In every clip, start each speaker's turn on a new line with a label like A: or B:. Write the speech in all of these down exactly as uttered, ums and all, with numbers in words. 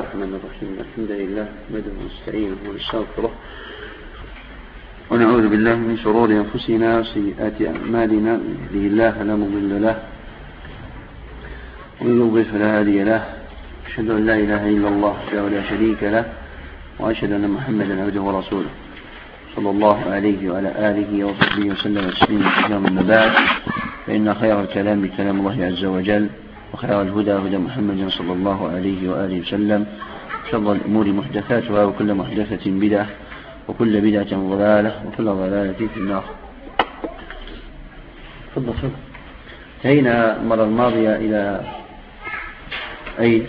A: الرحمن الرحيم. الحمد لله نحمده ونستعينه ونستغفره ونعوذ بالله من شرور أنفسنا وسيئات أعمالنا. من يهده الله فلا مضل له ومن يضلل فلا هادي له. أشهد أن لا إله إلا الله وحده لا شريك له وأشهد أن محمدا عبده ورسوله صلى الله عليه وعلى آله وصحبه وسلم تسليما كثيرا. أما بعد، فإن خير الكلام كلام الله عز وجل، وخير الهدى هدى محمد صلى الله عليه وآله وسلم، شر الأمور محدثاتها، وكل محدثة بدعة، وكل بدعة ضلالة، وكل ضلالة في النار. تفضل تفضل. انتهينا المرة الماضية إلى أي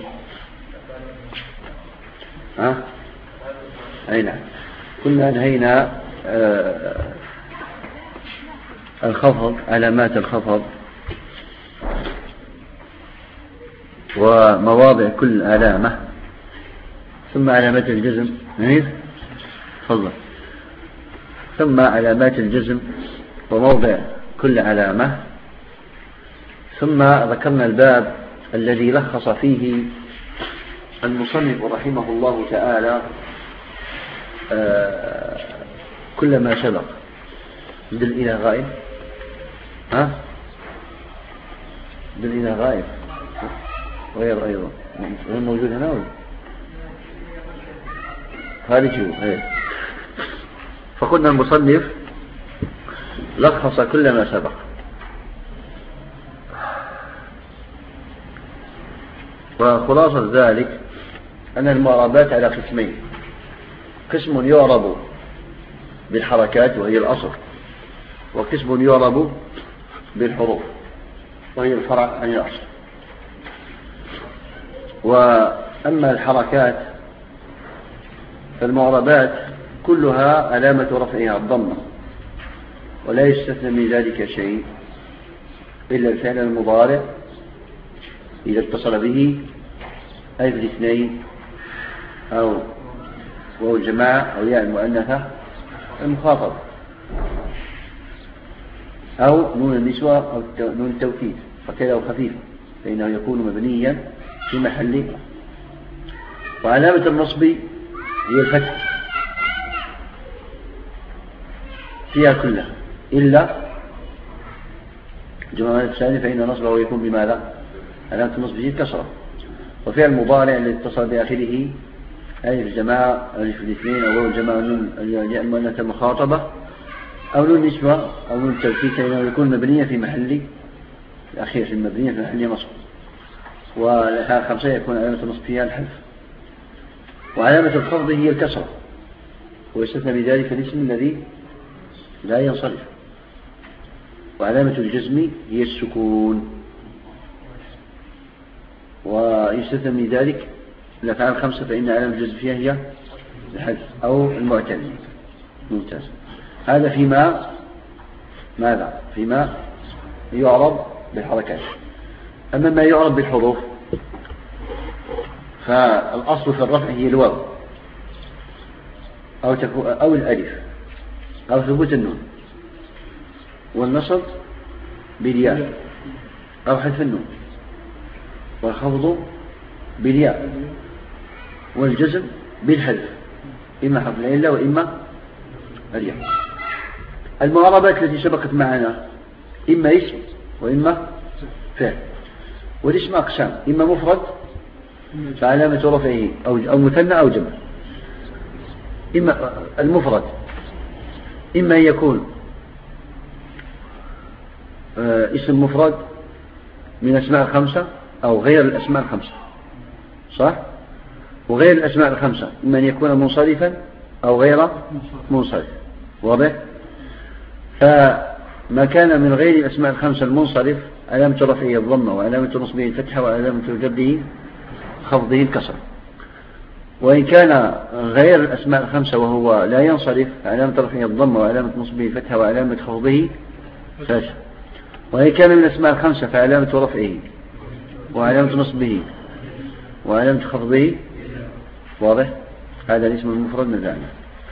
A: ها أي نعم، كنا انهينا آه الخفض، علامات الخفض ومواضع كل علامة، ثم علامات الجزم. نعيد تفضل. ثم علامات الجزم وموضع كل علامة. ثم ذكرنا الباب الذي لخص فيه المصنف رحمه الله تعالى آه كل ما سبق. دل إلى غائب. ها دل إلى غائب غير أيضا غير موجود هنا ولا خارجه. ايه. فقلنا المصنف لخص كل ما سبق. وخلاصة ذلك أن المعربات على قسمين: قسم يعرب بالحركات وهي الأصل، وقسم يعرب بالحروف وهي الفرع عن الأصل. وأما الحركات فالمعربات كلها علامة رفعها الضمة، ولا يستثنى من ذلك شيء إلا الفعل المضارع إذا اتصل به ألف الاثنين أو واو الجماعة أو ياء المؤنثة المخاطبة، أو نون النسوة أو نون التوكيد فكذا وخفيفة، فإنه يكون مبنيا في محل. وعلامة النصب هي الفتح فيها كلها إلا جماعة الثاني، فإن نصبه يكون بماذا؟ علامة النصب هي الكسرة. وفيها المضارع الذي اتصل بآخره ألف الجماعة ألف الاثنين أو الجماعة نون المؤنثة المخاطبة أو نون النسوة أو نون التوكيد، فإنه يكون مبنيا في محل الأخير، في المبنية في محل نصب. والحالة الخمسة يكون علامة النصب فيها الحذف. وعلامة الخفض هي الكسرة، ويستثنى بذلك الاسم الذي لا ينصرف. وعلامة الجزم هي السكون، ويستثنى من ذلك الأفعال الخمسة، فإن علامة الجزم فيها هي الحذف أو المعتل. ممتاز. هذا فيما ماذا؟ فيما يعرب بالحركات. أما ما يعرب بالحروف فالأصل في الرفع هي الواو أو, أو الألف أو ثبوت النون، والنصب بالياء أو حذف النون، والخفض بالياء، والجزم بالحذف، إما حرف العلة وإما الياء. المعربات التي سبقت معنا إما اسم وإما فعل. والاسم أقسام: إما مفرد فعلامة رفعه أو مثنى أو جمع. إما المفرد إما أن يكون اسم مفرد من أسماء الخمسة أو غير الأسماء الخمسة، صح؟ وغير الأسماء الخمسة إما أن يكون منصرفا أو غير منصرف. واضح؟ فما كان من غير الأسماء الخمسة المنصرف علامة رفعه الضمة، وعلامة نصبه الفتحة، وعلامة جره خفضه الكسر. وإن كان غير الأسماء الخمسة وهو لا ينصرف علامة رفعه الضمة، وعلامة نصبه الفتحة، وعلامة خفضه الكسر. وإن كان من الأسماء الخمسة فعلامة رفعه وعلامة نصبه وعلامة خفضه. واضح؟ هذا الاسم المفرد من ذلك.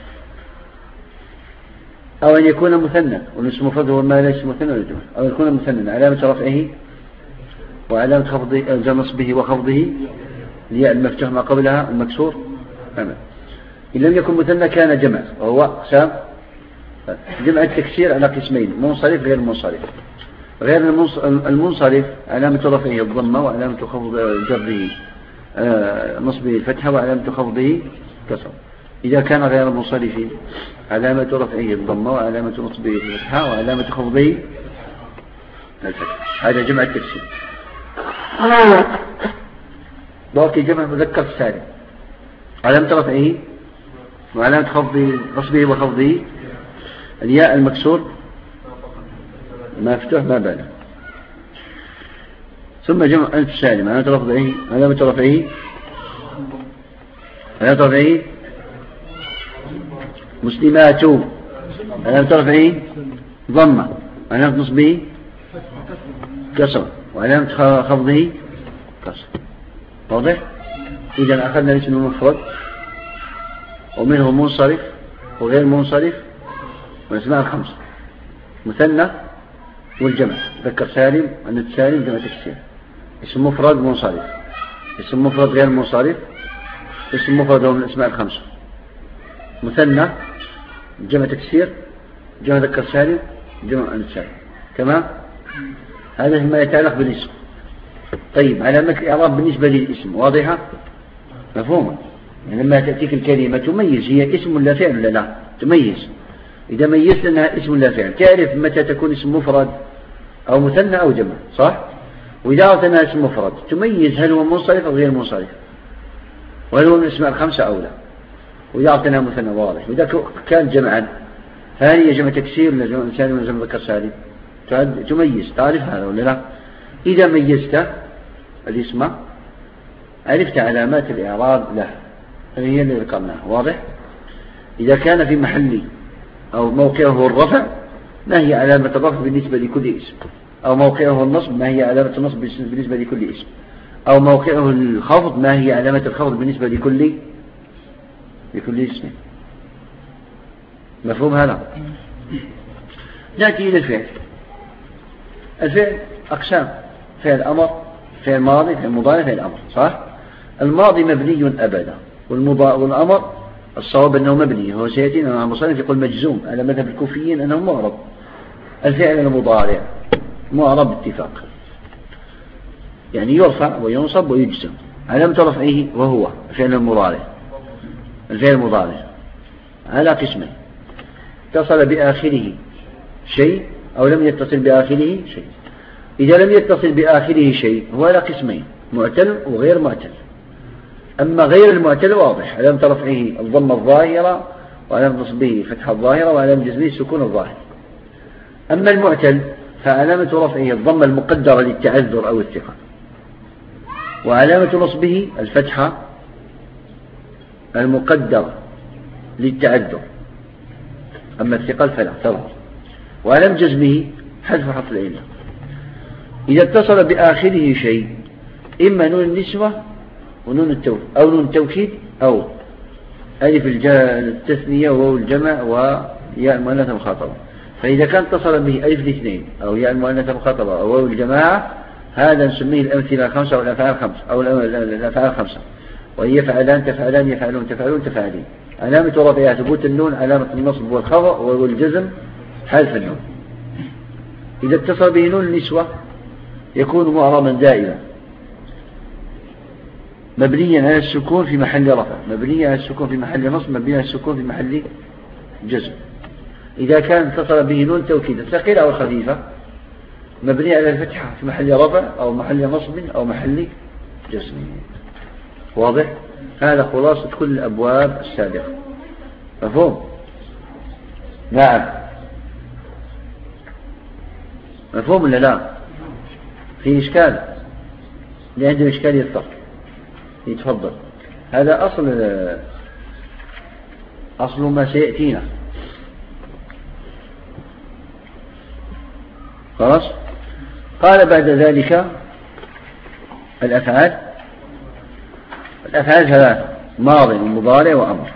A: أو أن يكون مثنى، والاسم المفرد هو ما ليس مثنى ولا جمع. أو يكون مثنى علامة رفعه وعلامة خفضه نصبه وخفضه الياء المفتوح ما قبلها المكسور أمام. إن لم يكن مثنى كان جمع، وهو أقسام جمع التكسير على قسمين: منصرف غير منصرف. غير المنصرف علامة رفعه الضمة وعلامة خفض جره نصبه الفتحة وعلامة خفضه كسر. إذا كان غير المنصرف علامة رفعه الضمة وعلامة نصبه الفتحة وعلامة خفضه الفتحة. هذا جمع التكسير. باقي جمع مذكر سالم، علامة رفعه وعلامة خفضه نصبه وخفضه الياء المكسور مفتوح ما بال. ثم جمع ألف سالم، علامة رفعه علامة رفعه علامة رفعه مسلمات، علامة رفعه ضمة، علامة نصبه كسر، وعلامة خفضه كسر. واضح؟ إذا أخذنا الاسم المفرد ومنه منصرف وغير منصرف والأسماء الخمسة: مثنى والجمع، ذكر سالم أنثى سالم جمع تكسير، اسم مفرد منصرف، اسم مفرد غير منصرف، اسم مفرد من الأسماء الخمسة: مثنى جمع تكسير جمع ذكر سالم جمع أنثى سالم. تمام؟ هذا ما يتعلق بالاسم. طيب علامة الإعراب بالنسبة للاسم واضحة مفهومة؟ يعني لما تأتيك الكلمة تميز هي اسم ولا فعل ولا لا، تميز. إذا ميزت أنها اسم لا فعل تعرف متى تكون اسم مفرد أو مثنى أو جمع، صح؟ وإذا أردت أنها اسم مفرد تميز هل هو منصرف أو غير منصرف، وهل هو من الأسماء الخمسة أو لا. وإذا أردت أنها مثنى واضح. وإذا كان جمعا هل هي جمع تكسير ولا جمع سالم ولا جمع ذكر سالم، تميز، تعرف هذا ولا لا. إذا ميزت الاسم عرفت علامات الإعراب له، هي اللي ذكرناها. واضح؟ إذا كان في محل أو موقعه الرفع ما هي علامة الرفع بالنسبة لكل اسم، أو موقعه النصب ما هي علامة النصب بالنسبة لكل اسم، أو موقعه الخفض ما هي علامة الخفض بالنسبة لكل لكل اسم. مفهوم هذا؟ نأتي إلى الفعل. الفعل أقسام: فعل أمر، فعل ماضي، فعل مضارع، فعل أمر. صح؟ الماضي مبني أبدا، والأمر الصواب أنه مبني. هو سيأتينا مع المصنف يقول مجزوم على مذهب الكوفيين أنه معرب. الفعل المضارع معرب باتفاق، يعني يرفع وينصب ويجزم. علامة رفعه وهو الفعل المضارع. الفعل المضارع على قسمين: اتصل بآخره شيء أو لم يتصل بآخره شيء. إذا لم يتصل بآخره شيء هو على قسمين: معتل وغير معتل. أما غير المعتل واضح، علامة رفعه الضمة الظاهرة وعلامة نصبه فتحة الظاهرة وعلامة جزمه السكون الظاهر. أما المعتل فعلامة رفعه الضمة المقدرة للتعذر أو الثقة، وعلامة نصبه الفتحة المقدرة للتعذر، أما الثقل فلا تظهر، وعلامة جزمه حذف حرف العلة. إذا اتصل بآخره شيء إما نون النسوة ونون التوكيد أو نون التوكيد أو ألف التثنية وواو الجمع وياء المؤنث المخاطبة. فإذا كان اتصل به ألف الاثنين أو ياء المؤنث المخاطبة أو واو الجماعة هذا نسميه الأمثلة الخمسة أو الأفعال الخمسة أو الأفعال الخمسة، وهي فعلان تفعلان يفعلون تفعلون تفعلين. علامة رفعها ثبوت النون، علامة النصب والخفض والجزم حذف النون. إذا اتصل به نون النسوة يكون معربا دائما مبنيا على السكون في محل رفع، مبنيا على السكون في محل نصب، مبنيا على السكون في محل جزم. إذا كان اتصل به نون توكيد الثقيلة أو الخفيفة مبنيا على الفتحة في محل رفع أو محل نصب أو محل جزم. واضح؟ هذا خلاصة كل الأبواب السابقة. مفهوم؟ نعم. مفهوم ولا لا؟ في إشكال؟ اللي عنده إشكال يتفضل يتفضل. هذا أصل أصل ما سيأتينا. خلاص؟ قال بعد ذلك الأفعال. الأفعال ثلاثة: ماضي ومضارع وأمر.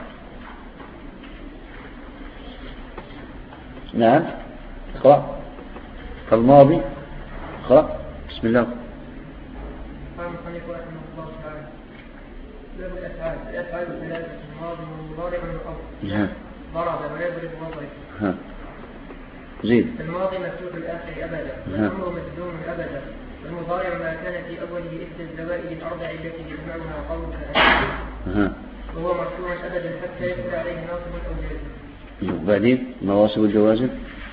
A: نعم. اقرأ. فالماضي اقرأ. بسم الله.
B: قال المصنف رحمه الله تعالى: باب الأفعال. الأفعال ثلاثة: الماضي والمضارع والأمر. ضرب ويضرب وضرب.
A: زيد.
B: الماضي مفتوح الآخر أبدا، والأمر مجزوم أبدا، والمضارع ما كان في أوله إحدى الزوائد الأربع التي يجمعها قولك أبدا، وهو مرفوع أبدا حتى يدخل عليه ناصب أو جازم.
A: وبعدين نواصب الجوازم.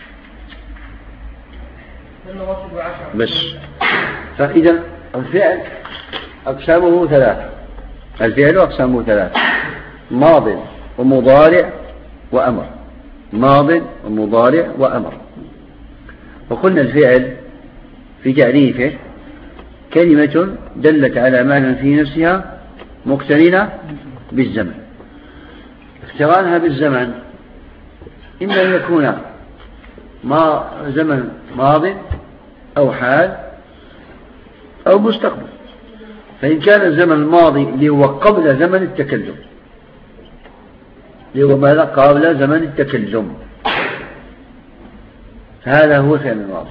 B: النواصب عشرة
A: بس. فإذا الفعل أقسامه ثلاثة. الفعل أقسامه ثلاثة: ماض ومضارع وأمر. ماض ومضارع وأمر. وقلنا الفعل في تعريفه كلمة دلت على معنى في نفسها مقترنة بالزمن. اقترانها بالزمن إما أن يكون ما زمن ماض أو حال أو مستقبل. فإن كان الزمن الماضي اللي هو قبل زمن التكلم، اللي هو ماذا؟ قبل زمن التكلم، هذا هو فعل الماضي.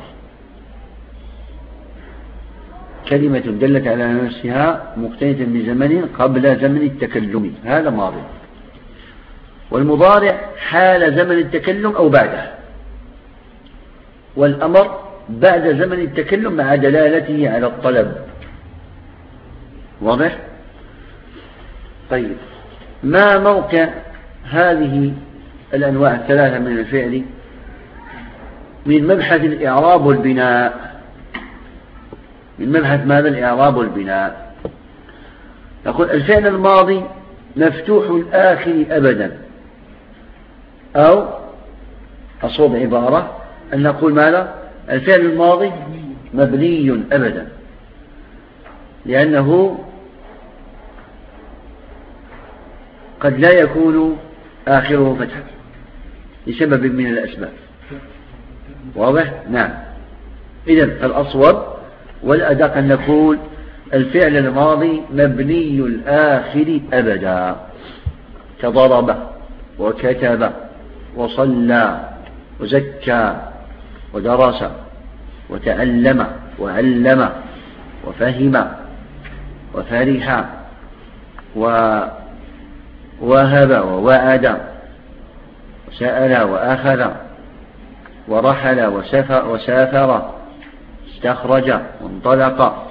A: كلمة دلت على نفسها مقترنة بزمن قبل زمن التكلم، هذا ماضي. والمضارع حال زمن التكلم أو بعده. والأمر بعد زمن التكلم مع دلالته على الطلب. واضح؟ طيب، ما موقع هذه الأنواع الثلاثة من الفعل من مبحث الإعراب والبناء؟ من مبحث ماذا؟ الإعراب والبناء. نقول الفعل الماضي مفتوح الآخر أبدا، أو أصوب عبارة أن نقول ماذا؟ الفعل الماضي مبني أبدا، لأنه قد لا يكون آخره فتحا لسبب من الأسباب. واضح؟ نعم. إذن الأصوب والأدق أن نقول الفعل الماضي مبني الآخر أبدا، كضرب وكتب وصلى وزكى ودرس وتعلم وعلم وفهم وفرح ووهب ووعد وسأل وأخذ ورحل وسافر، استخرج وانطلق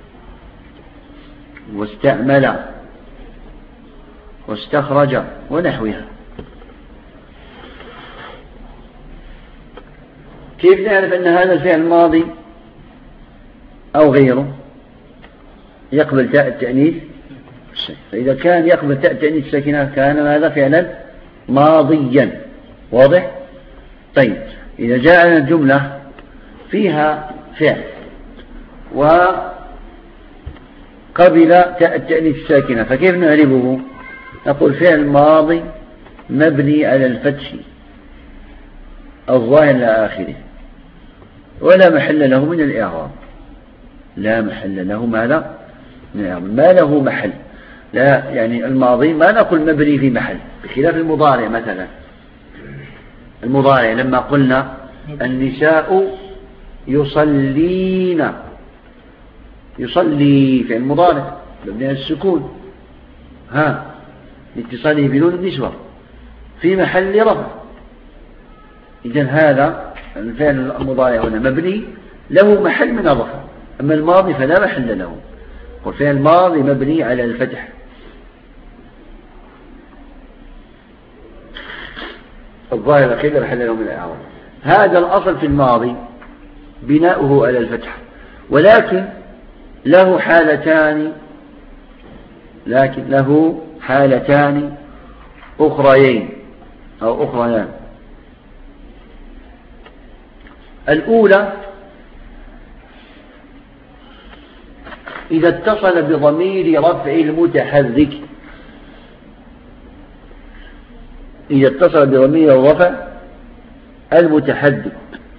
A: واستعمل واستخرج ونحوها. كيف نعرف أن هذا الفعل الماضي أو غيره يقبل تاء التأنيث؟ فإذا كان يقبل تاء التأنيث الساكنة كان هذا فعلا ماضيا. واضح؟ طيب، إذا جاءنا الجملة فيها فعل وقبل تاء التأنيث الساكنة فكيف نعرفه؟ نقول فعل ماضي مبني على الفتح الظاهر لآخره ولا محل له من الإعراب. لا محل له ماذا؟ من الإعراب، ما له محل. لا يعني الماضي ما نقول مبني في محل، بخلاف المضارع. مثلا المضارع لما قلنا النساء يصلين، يصلي في المضارع مبني على السكون ها لاتصاله بنون النسوة في محل رفع. إذن هذا الفعل المضارع هنا مبني له محل من الرفع، أما الماضي فلا محل له، والفعل الماضي مبني على الفتح. الظاهر الأخير لا محل له من الإعراب. هذا الأصل في الماضي بناؤه على الفتح، ولكن له حالتان لكن له حالتان أخريين أو أخريان. الأولى إذا اتصل بضمير رفع المتحرك، إذا اتصل بضمير الرفع المتحرك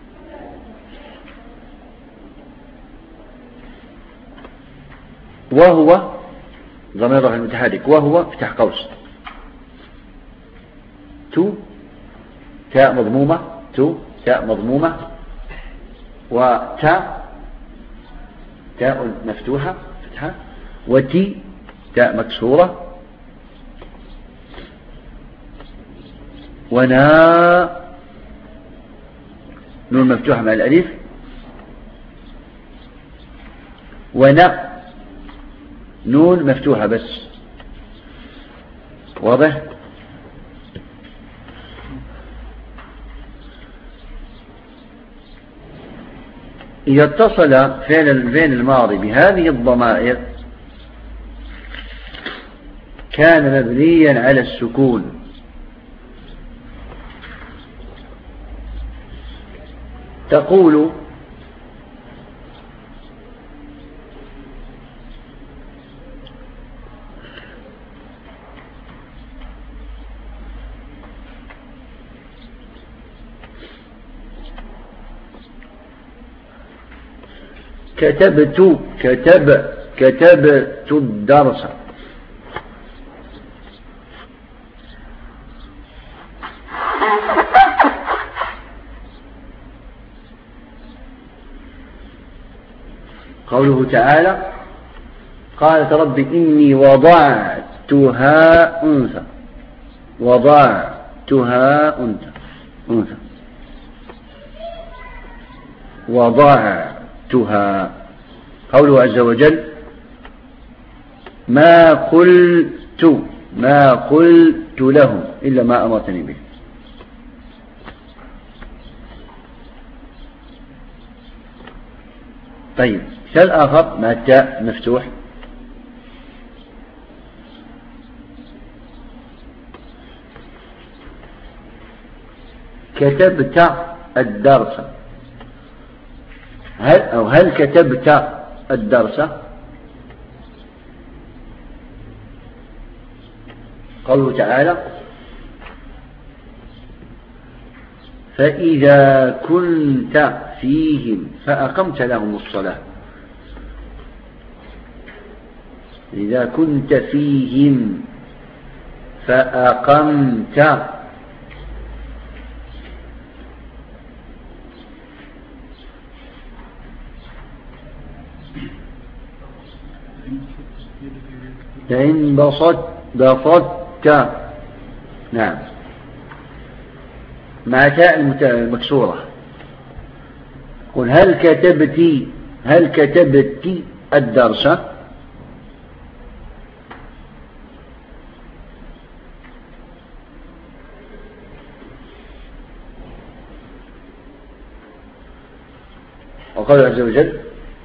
A: وهو ضمير الرفع المتحرك وهو افتح قوس تو تاء مضمومة، تو تاء مضمومة، وتاء تاء مفتوحة فتحة، وتي تاء مكسورة ونا نون مفتوحة مع الألف، ونا نون مفتوحة بس. واضح؟ إذا اتصل فعل الفعل الماضي بهذه الضمائر كان مبنيا على السكون. تقول كتبت كتب كتبت الدرس. قوله تعالى قالت رب إني وضعتها أنثى، وضعتها أنثى أنثى وضعتها. قوله عز وجل ما قلت ما قلت لهم إلا ما أمرتني به. طيب مثال آخر مع التاء مفتوح. كتبت الدرس. هل أو هل كتبت الدرس؟ قوله تعالى فإذا كنت فيهم فأقمت لهم الصلاة. إذا كنت فيهم فأقمت فإن بسطت بسطت نعم مع تاء المكسورة. قل هل كتبت هل كتبت الدرس؟ وقال عز وجل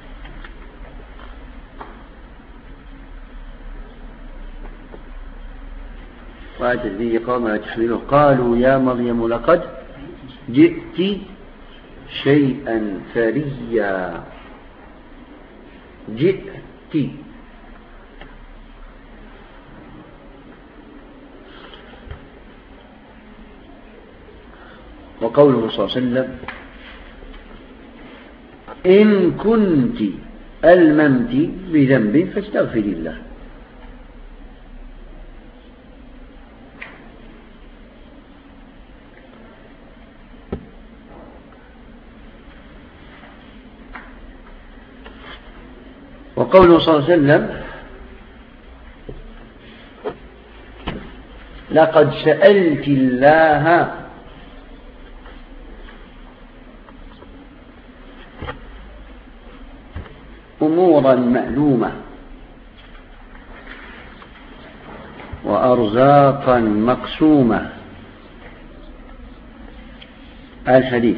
A: وآتت به قومها تحمله قالوا يا مريم لقد جئت شيئا فريا. جئت. وقوله صلى الله عليه وسلم إن كنت ألممت بذنب فاستغفري الله. وقوله صلى الله عليه وسلم لقد سألت الله أمورا معلومة وأرزاقا مقسومة. الحديث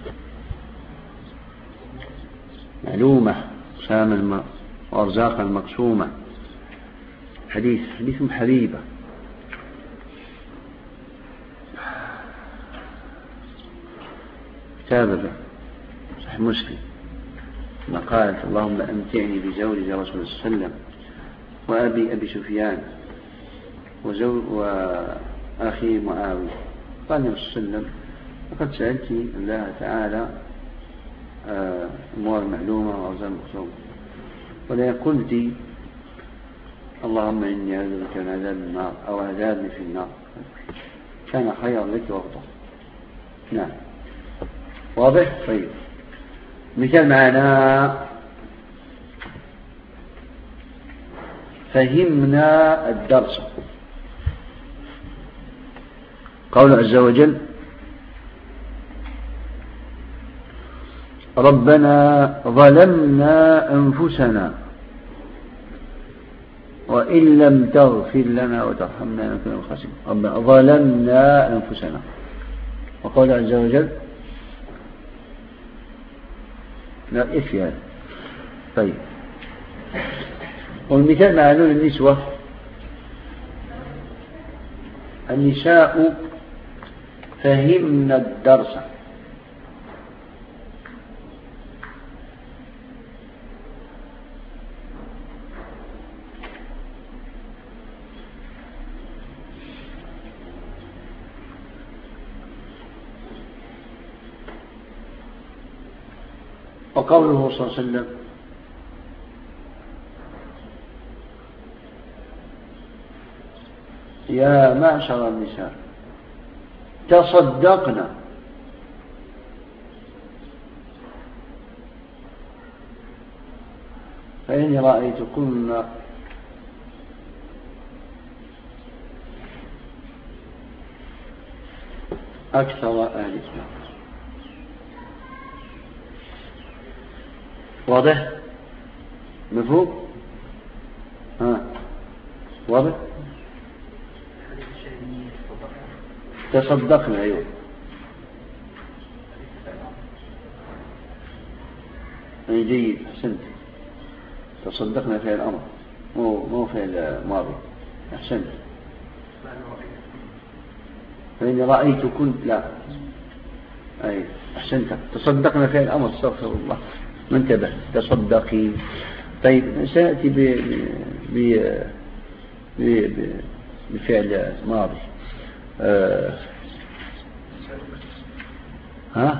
A: معلومة سام وأرزاقا مقسومة. حديث حديث حبيبة. كتابة صحيح مسلم ما قالت اللهم أمتعني بزوج رسول الله صلى الله عليه وسلم وأبي أبي سفيان وزوج وأخي معاوية. قال النبي صلى الله عليه وسلم لقد سألت الله تعالى أمور معلومة وأرزاق مقسومة ولا قلت اللهم إني أعوذ بك من عذاب النار أو عذابني في النار كان خيرا لك وأفضل. نعم واضح. طيب مثال معنا فهمنا الدرس. قول عز وجل ربنا ظلمنا أنفسنا وإن لم تغفر لنا وترحمنا لنكن من الخاسرين. ربنا ظلمنا أنفسنا. وقال عز وجل لا إيش هذا. طيب والمثال مع نون النسوة النساء فهمن الدرس وقوله صلى الله عليه وسلم يا معشر النساء تصدقنا فإني رأيتكن أكثر أهلكم. واضح؟ مفهوم؟ ها واضح؟ تصدقنا. أيوه أي جيد أحسنت. تصدقنا في الأمر مو مو في الماضي. أحسنت. فإني رأيتكن لا أي أحسنت. تصدقنا في الأمر. استغفر الله ما انتبه. تصدقي. طيب سأتي ب ب ب بفعل ماضي. أه ها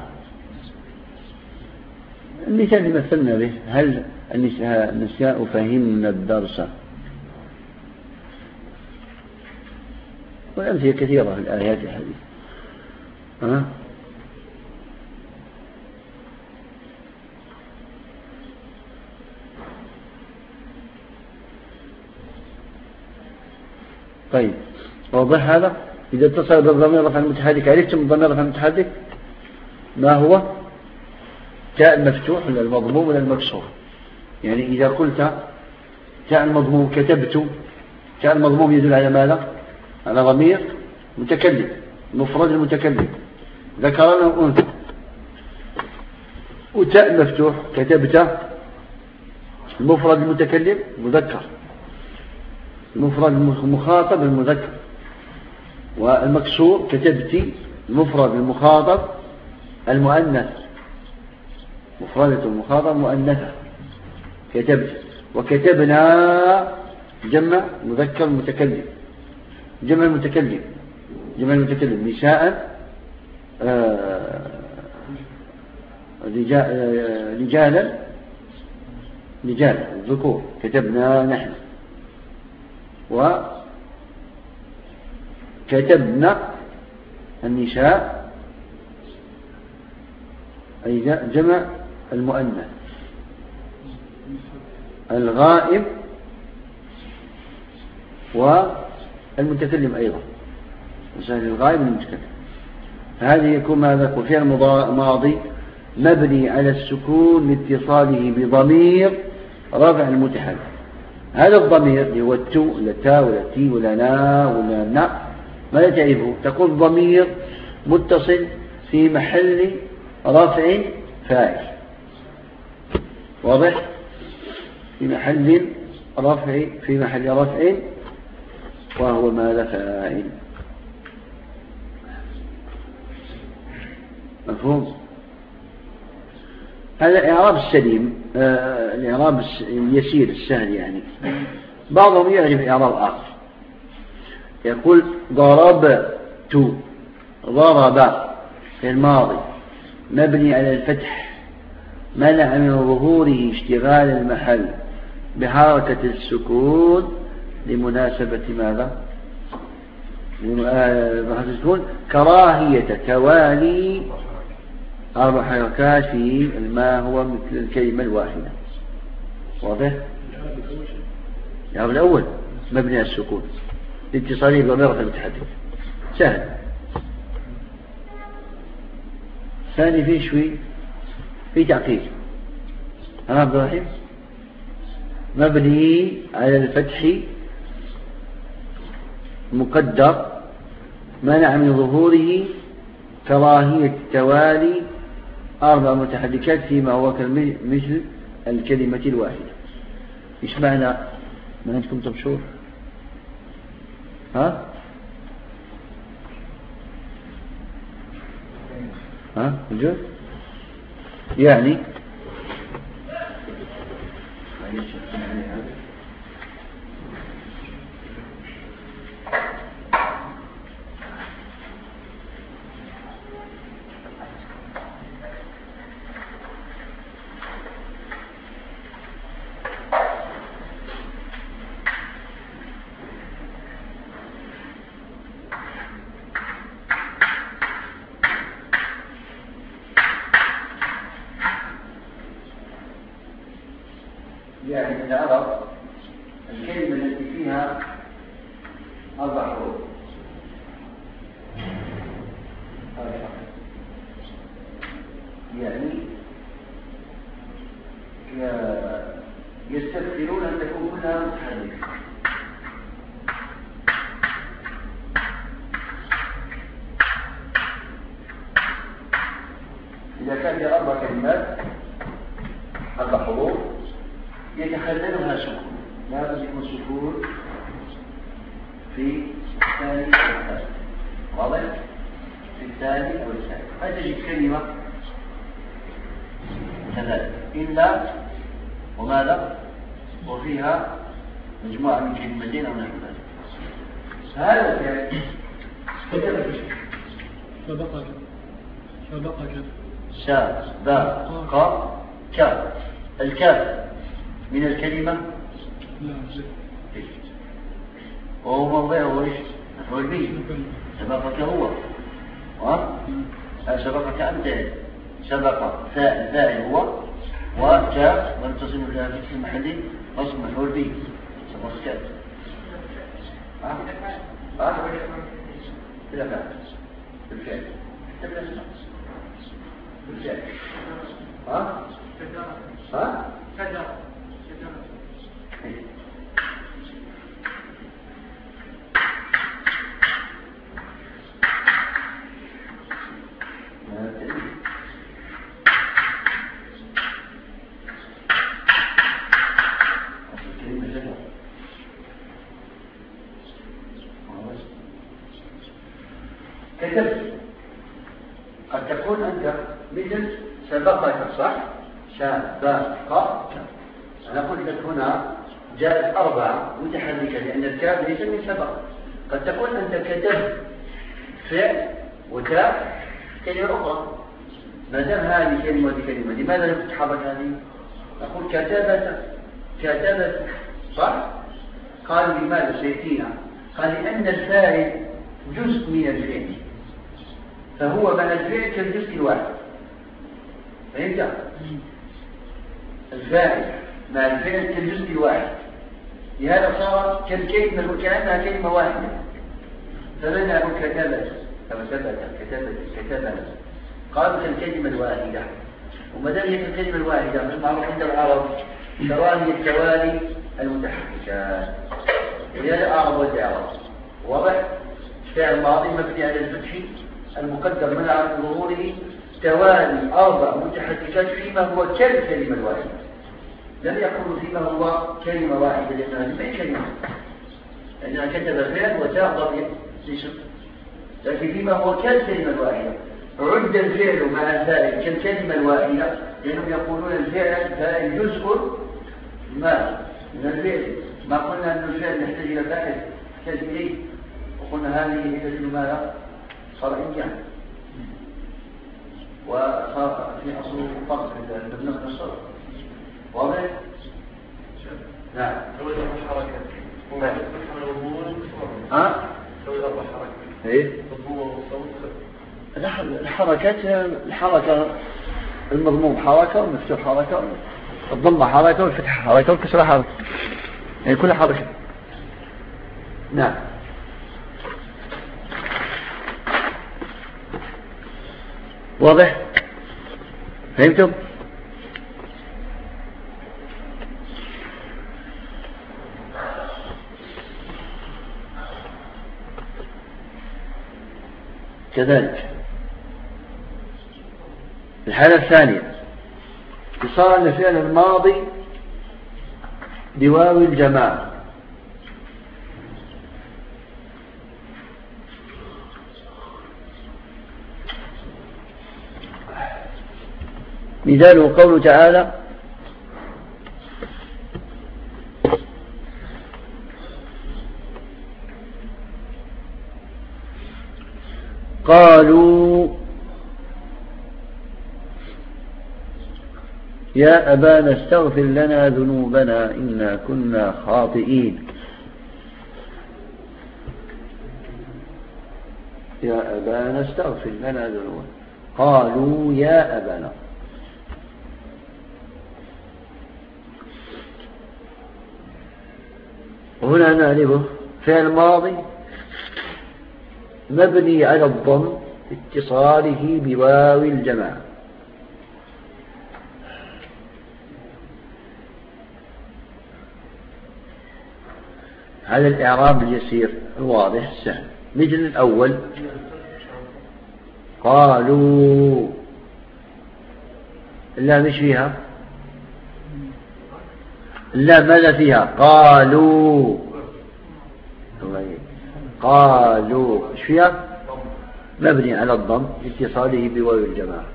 A: المثال اللي مثلنا به هل النساء فهمن الدرس والأمثلة كثيرة في الآيات هذه. ها طيب واضح هذا. إذا اتصل بالضمير رفع المتحرك عرفتم الضمير رفع المتحرك ما هو؟ تاء المفتوح ولا المضموم ولا المكسور. يعني إذا قلت تاء المضموم كتبت، تاء المضموم يدل على ماذا؟ على ضمير متكلم مفرد المتكلم ذكرنا وأنثى. وتاء المفتوح كتبت المفرد المتكلم مذكر، المفرد المخاطب المذكر. والمكسور كتبت المفرد المخاطب المؤنث، مفردة المخاطب مؤنثة كتبت. وكتبنا جمع مذكر متكلم، جمع المتكلم جمع المتكلم نساء رجالا رجالا الذكور كتبنا نحن. وكتبنا النساء أي جمع المؤنث. الغائب والمتكلم أيضا مثال الغائب والمتكلم. هذه يكون ماذا يقول فيها الماضي مبني على السكون لاتصاله بضمير رفع المتحرك. هذا الضمير اللي هو التو ولا تا ولا تي ولا نا ولا نا ماذا تعرفه؟ تقول ضمير متصل في محل رفع فاعل. واضح؟ في محل رفع في محل رفع وهو ماذا؟ فاعل. مفهوم؟ هذا الإعراب السليم، آه الإعراب اليسير السهل. يعني بعضهم يعرف إعراب آخر يقول ضربت ضرب في الماضي مبني على الفتح منع من ظهوره اشتغال المحل بحركة السكون لمناسبة ماذا؟ بحركة السكون كراهية توالي أربع حركات في ما هو مثل الكلمة الواحدة. واضح؟ الأول مبني على السكون لاتصاله بضمير المتحرك سهل. ثاني فيه شوي في تعقيد. أنا عبد الرحيم مبني على الفتح مقدر منع من ظهوره كراهية التوالي أربع متحركات فيما هو مثل الكلمة الواحدة. إيش معنى ما أنتم تبشور؟ ها؟ ها؟ وجود؟ يعني يعني إذا أردت الكلمة التي فيها أربع حروف يعني يستكثرون أن تكون كلها متحركة. إذا كان لها أربع كلمات أربع حروف يتخللها سكون، لازم يكون سكون في الثاني والثالث. واضح؟ في الثاني والثالث ما تجد كلمة كذلك إلا وماذا؟ وفيها مجموعة من كلمتين أو نحو ذلك. هذا الفعل
C: سبق سبق
A: سبق كاف. الكاف من الكلمة
C: لا
A: وهو موضعه ايش؟ مفعول به. سبقك هو ها؟ سبقك أنت. سبق فاعل هو وكاف والتصل بها في المحل نصب مفعول به. سبق كاف ها؟ ها؟ بلا فعل بالفعل بالفعل بالفعل ها؟ ها؟
B: شجرة
A: كتبت قد تكون أنت مثل سبقك صح؟ سبق. أنا قلت لك هنا جاءت أربعة متحركة لأن الكاف ليس من سبق. قد تكون أنت كتبت فعل وتاء كلمة أخرى. ما دام هذه كلمة وهذه كلمة لماذا لم تتحرك هذه؟ نقول كتبت كتبت صح؟ قالوا لماذا سيأتينا؟ قال لأن الفاعل جزء من الفعل فهو مع الفعل كالجزء الواحد. فهمت؟ الفاعل مع الفعل كالجزء الواحد لهذا صار كالكلمة كأنها كلمة واحدة. فمن أقول كتبت فمثبت كتبت كتبت قالوا كالكلمة الواحدة. وما دام هي كالكلمة الواحدة مش معروف عند العرب كراهية التوالي المتحركات ولهذا أعرب والإعراب. واضح؟ فعل ماضي مبني على الفتح المقدر منع من ظهوره توالي أربع متحركات فيما هو كالكلمة الواحدة. لم يقولوا فيما هو كلمة واحدة لأنها لم كلمة لأنها كتب فعل وتاء ضمير لكن فيما هو كالكلمة الواحدة عد الفعل مع الفاعل كالكلمة الواحدة لأنهم يقولون الفعل فاعل جزء ما من الفعل. ما قلنا أن الفعل يحتاج إلى فاعل يحتاج إليه وقلنا هذه يحتاج إلى ماذا؟ صرعيا وصار في أصل فرق في ابن الصرف. واضح؟ نعم.
D: سوي أربع حركات.
A: نعم.
D: ها؟ سوي أربع حركات.
A: إيه؟
D: الضمة والصوت.
A: الحركات الحركة المضموم حركة والمفتوح حركة الضمة حركة والفتح حركة والكسرة حركة يعني كل حركة. نعم. واضح؟ فهمتم؟ كذلك الحالة الثانية اتصال الفعل الماضي بواو الجماعة. مثاله قوله تعالى قالوا يا أبانا استغفر لنا ذنوبنا إنا كنا خاطئين. يا أبانا استغفر لنا ذنوبنا. قالوا يا أبانا. وهنا نعرفه فعل ماضي مبني على الضم اتصاله بواو الجماعة. هذا الإعراب اليسير الواضح السهل. مثل الأول قالوا لا مش فيها لا ماذا فيها قالوا قالوا ايش فيها مبني على الضم اتصاله بواو الجماعة.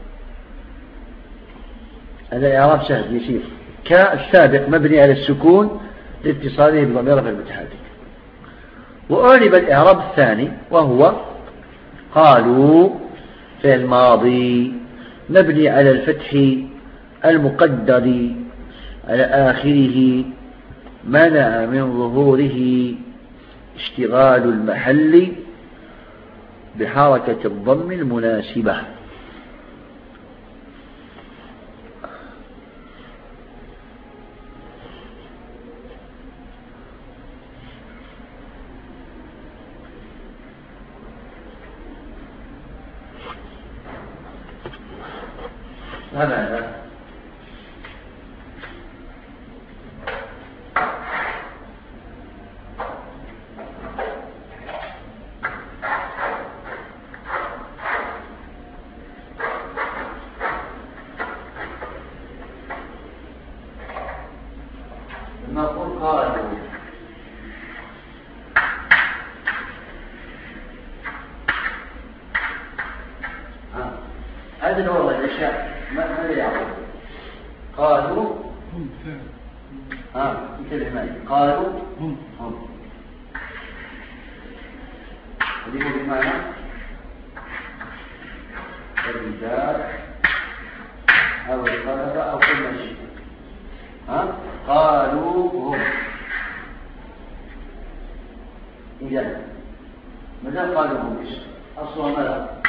A: هذا إعراب سهل يسير كالسابق مبني على السكون لاتصاله بضمير المتحرك. وأعرب الإعراب الثاني وهو قالوا فعل ماضي مبني على الفتح المقدر على آخره منع من ظهوره اشتغال المحل بحركة الضم المناسبة. هذا نقول قالوا هذا هو الأشياء ما ما يعرف. قالوا ها انتبه معي قالوا هم هم هذه هو بمعنى الرجال أو الطلبة أو كل شيء. ها قالوا هم. إذا ماذا قالوا هم أصلا ماذا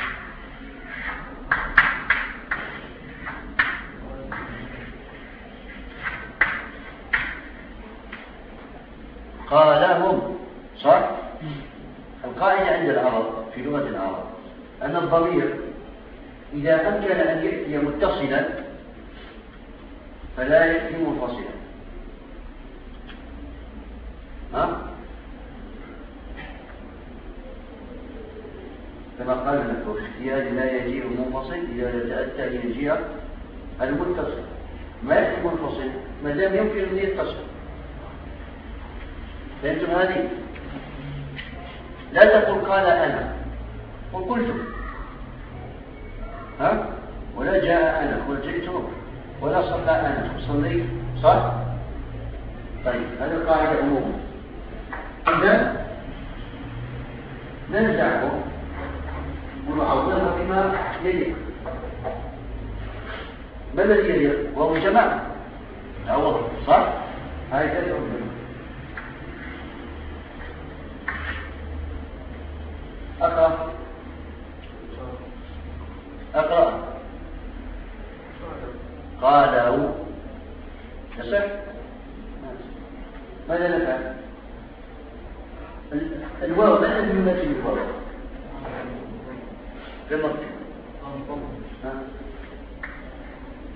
A: قالهم صح. القاعدة عند العرب في لغة العرب أن الضمير إذا أمكن أن يأتي متصلا فلا يأتي منفصلا. ها كما قال ابن الاختيار لا يجيء منفصل إذا تأتى يجيء المتصل. ما يأتي منفصل ما دام يمكن أن يتصل. فهمتم هذه؟ لا تقول قال أنا وقلت ها ولا جاء أنا وجئت ولا صلى أنا صليت صح؟ طيب هذه القاعدة عموما. إذا ننزعه ونعوضها بما يليق. ما الذي يليق؟ وهو جماعة عوض صح؟ هاي تدعو أقرأ أقرأ قالوا يصح. ماذا نفعل؟ الواو ما الذي يمثل الواو في المركب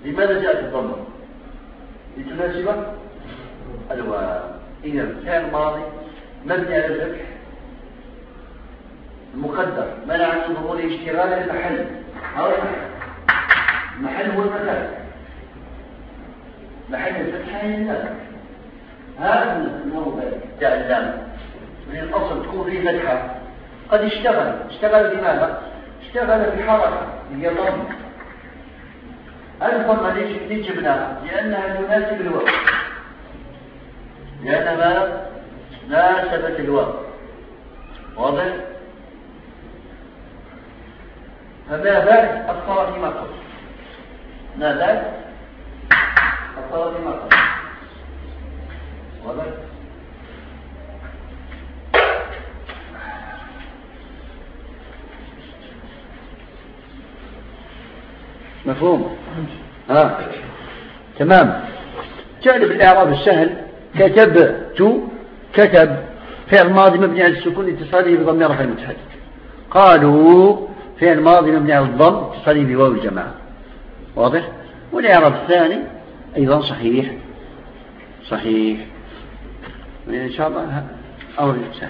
A: لماذا جاءت الضمة؟ لتناسب الواو. إذا الفعل الماضي مبني على الفتح المقدر منع من ظهور اشتغال المحل أو المحل هو المكان، محل الفتح هي اللام. هذا النوع جاء اللام من الأصل تكون فيه فتحة، قد اشتغل اشتغل بماذا؟ اشتغل بحركة هي الضم. الضمة ليش جبناها؟ لأنها تناسب الواو، لأنها ناسبت الواو. واضح؟ فما بعد أثر فيما قبل، ما بعد أثر فيما قبل. واضح؟ مفهوم؟ آه. تمام. جانب الإعراب السهل كتبت، كتب فعل ماضي مبني على السكون اتصاله بضم رفع المتحرك. قالوا فعل ماضي مبني على الضم اتصاله بواو الجماعة. واضح؟ والإعراب الثاني أيضا صحيح صحيح إن شاء الله أمر سهل.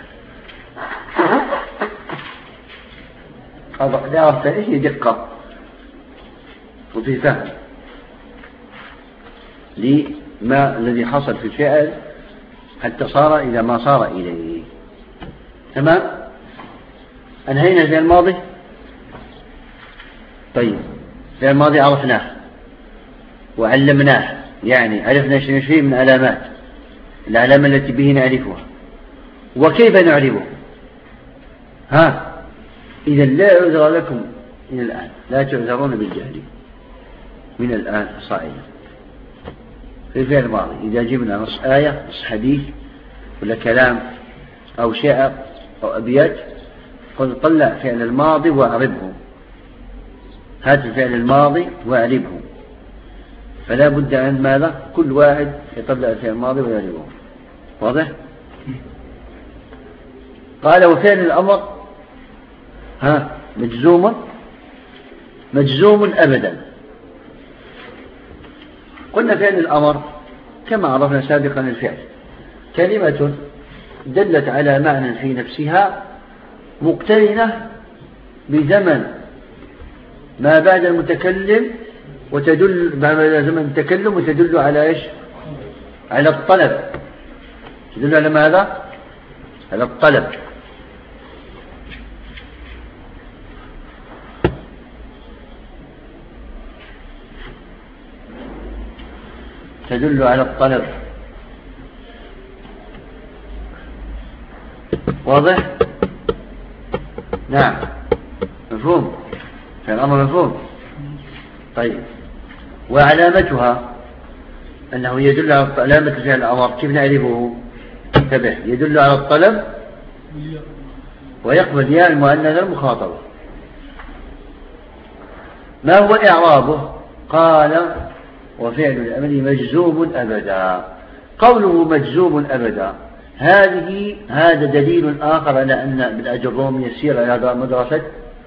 A: الإعراب الثاني هي دقة وفي فهم لما الذي حصل في الفعل حتى صار إلى ما صار إليه. تمام. أنهينا الفعل الماضي. طيب الفعل الماضي عرفناه وعلمناه، يعني عرفنا ايش فيه من علامات، العلامة التي به نعرفها وكيف نعرفه. ها إذا لا عذر لكم من الآن، لا تعذرون بالجهل من الآن صاعدا في الفعل الماضي. إذا جبنا نص آية نص حديث ولا كلام أو شعر أو أبيات قد طلع فعل الماضي وأعربه، هات الفعل الماضي وأعربه. فلا بد أن ماذا؟ كل واحد يطلع الفعل الماضي ويعربه. واضح؟ قال وفعل الأمر ها مجزوم مجزوم أبدا. قلنا فعل الأمر كما عرفنا سابقا الفعل كلمة دلت على معنى في نفسها مقترنة بزمن ما بعد المتكلم وتدل بعد زمن المتكلم وتدل على ايش؟ على الطلب. تدل على ماذا؟ على الطلب. تدل على الطلب. واضح؟ نعم مفهوم؟ فالأمر مفهوم. طيب وعلامتها أنه يدل على علامة فعل الأمر كيف نعرفه؟ انتبه، يدل على الطلب ويقبل ياء المؤنث المخاطبة. ما هو إعرابه؟ قال وفعل الأمر مجزوم أبدا. قوله مجزوم أبدا هذه هذا دليل آخر على أن ابن أجروم يسير على مدرسة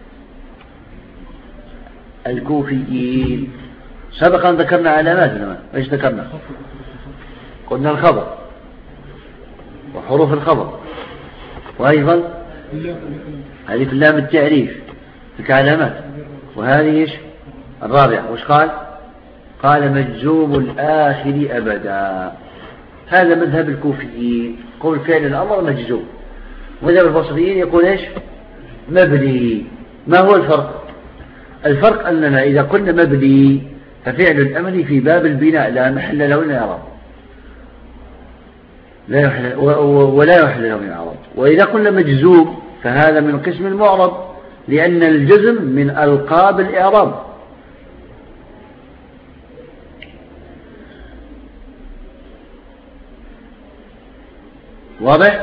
A: الكوفيين. سبقا ذكرنا علامات، ايش ذكرنا؟ قلنا الخبر وحروف الخبر وأيضا هذه في اللام التعريف تلك علامات. وهذه ايش الرابعة؟ وش قال؟ قال مجزوم الآخر أبدا. هذا مذهب الكوفيين، قول فعل الأمر مجزوم. مذهب البصريين يقول ايش؟ مبني. ما هو الفرق؟ الفرق أننا إذا قلنا مبني ففعل الأمر في باب البناء لا محل له من الإعراب، لا يحل ولا يحل له من الإعراب. وإذا قلنا مجزوم فهذا من قسم المعرب لأن الجزم من ألقاب الإعراب. واضح؟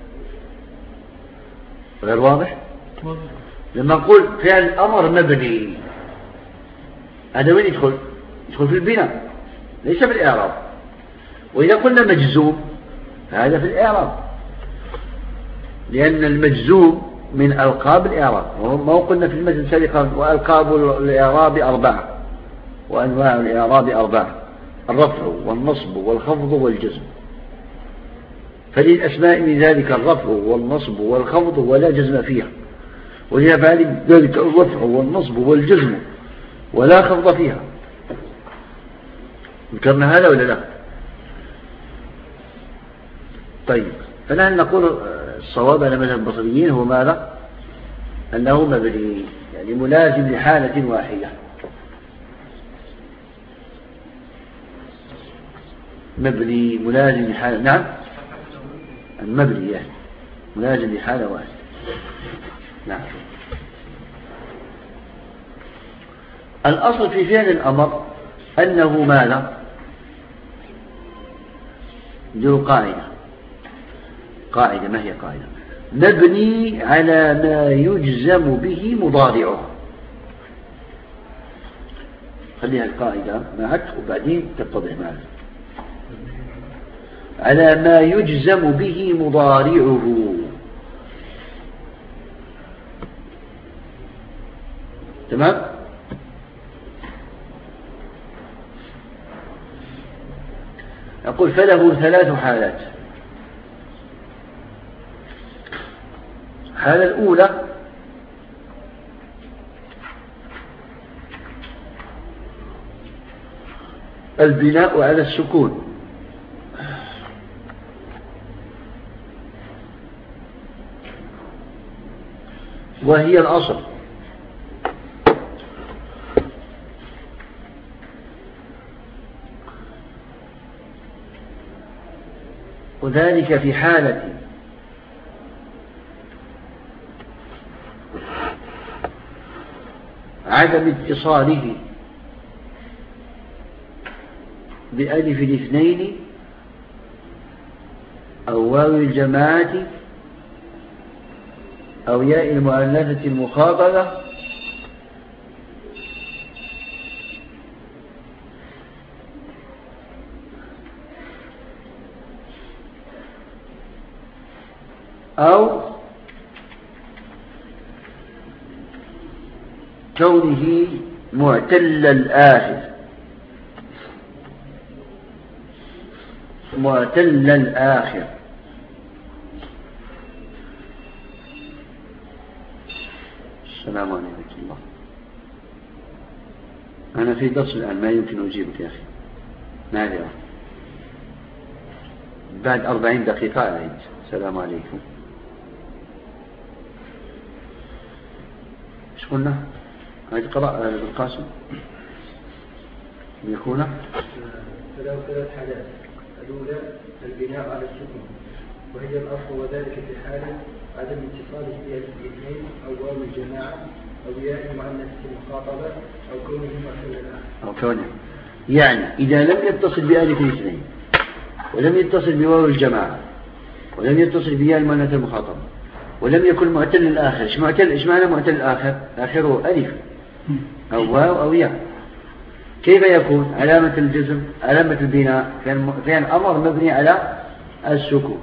A: غير واضح؟ لما نقول فعل الأمر مبني هذا وين يدخل؟ يدخل في البناء ليس في الإعراب. وإذا قلنا مجزوم فهذا في الإعراب لأن المجزوم من ألقاب الإعراب. ما قلنا في المثل سابقا وألقاب الإعراب أربعة وأنواع الإعراب أربعة: الرفع والنصب والخفض والجزم. فللأسماء من ذلك الرفع والنصب والخفض ولا جزم فيها، ولأفعال ذلك الرفع والنصب والجزم ولا خفض فيها. ذكرنا هذا ولا لا؟ طيب، فنحن نقول الصواب على مذهب البصريين هو ماذا؟ أنه مبني، يعني ملازم لحالة واحدة، مبني ملازم لحالة. نعم، المبني يعني ملازم لحالة واحدة. نعم. الأصل في فعل الأمر أنه ماذا؟ ذو قاعدة قاعدة ما هي قاعدة؟ مبني على ما يجزم به مضارعه. خليها القاعدة معك وبعدين تتضح معك. على ما يجزم به مضارعه. تمام؟ أقول فله ثلاث حالات. الحالة الأولى البناء على السكون، وهي الأصل. وذلك في حالة عدم اتصاله بألف الاثنين أو واو الجماعة أو ياء المؤنثة المخاطبة أو كونه معتل الآخر معتل الآخر السلام عليكم الله. أنا في درس الآن ما يمكن أجيبك يا أخي، معذرة. بعد أربعين دقيقة أعيد. السلام عليكم. إيش قلنا؟ هذه قراءة بالقاسم يكون
B: فله ثلاث حالات. الأولى البناء على السكون، وهي الأصل، وذلك في حال عدم اتصاله بألف الاثنين أو واو الجماعة أو ياء المؤنث المخاطبة أو كونه معتل الآخر.
A: أو كونه يعني إذا لم يتصل بألف الاثنين ولم يتصل بواو الجماعة ولم يتصل بياء المؤنث المخاطبة ولم يكن معتل الآخر. إيش معتل؟ إيش معنى معتل الآخر؟ آخره ألف أو واو أو ياء. كيف يكون؟ علامة الجزم، علامة البناء فين أمر مبني على السكون،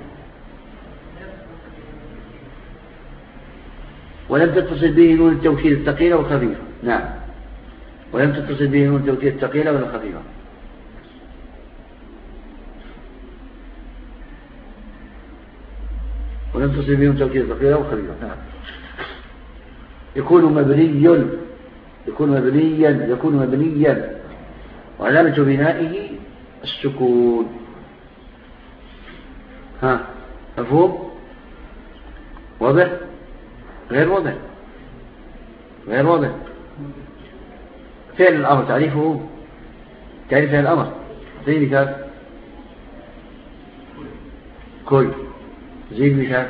A: ولم تتصل به نون التوكيد الثقيلة والخفيفة. نعم، ولم تتصل به نون التوكيد الثقيلة ولا الخفيفة. ولم تصل به نون التوكيد الثقيلة والخفيفة. نعم. يكون مبنيا يكون مبنيا يكون مبنيا وعلامة بنائه السكون. ها، مفهوم؟ واضح؟ غير واضح؟ غير واضح؟ فعل الأمر تعريفه، تعريف فعل الأمر زي مثال كل، زي مثال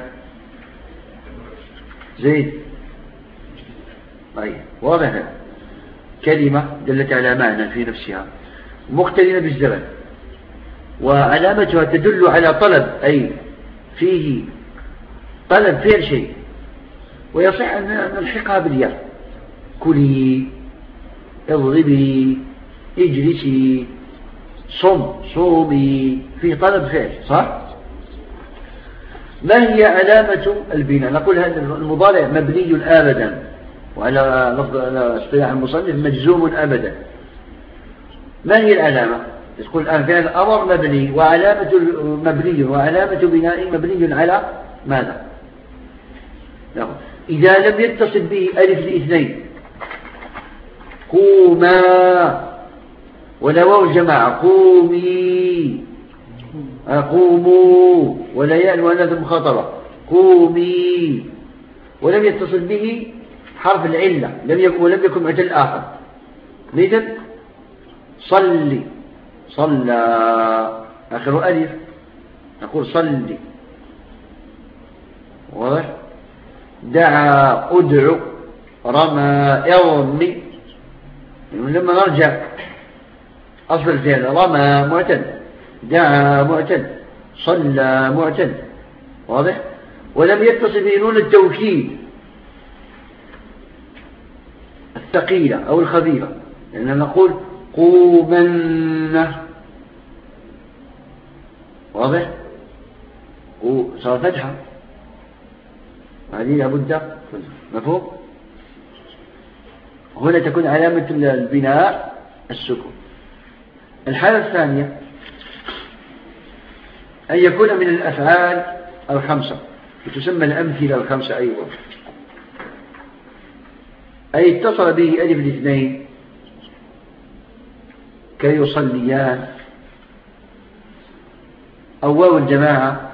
A: زيد. طيب، واضح؟ كلمة دلت على معنى في نفسها مقترنة بالزمن، وعلامتها تدل على طلب، أي فيه طلب فعل شيء، ويصح أن نلحقها بالياء. كلي، اضربي، اجلسي، صم، صومي، فيه طلب فعل، صح؟ ما هي علامة البناء؟ نقول هذا المضارع مبني أبدا، وعلى لفظ اصطلاح المصنف مجزوم أبدا. ما هي العلامة؟ تقول الآن فعل الأمر مبني وعلامة مبني وعلامة بناء مبني على ماذا؟ إذا لم يتصل به ألف الاثنين قوما ولا واو الجماعة قومي قوموا ولا ياء المؤنث المخاطبة قومي ولم يتصل به حرف العلة لم يكن ولم يكن معتل آخر مثل صلي صلى آخر ألف نقول صلي واضح دعا أدعو رمى ارمي لما نرجع أصل الفعل رمى معتل دعا معتل صلى معتل واضح ولم يتصل به نون التوكيد الثقيلة أو الخفيفة لأننا نقول قومن واضح صار فتحة هذه لابد مفهوم هنا تكون علامة البناء السكون. الحالة الثانية أن يكون من الأفعال الخمسة وتسمى الأمثلة الخمسة أيضا أي اتصل به ألف الاثنين كيصليان أو واو الجماعة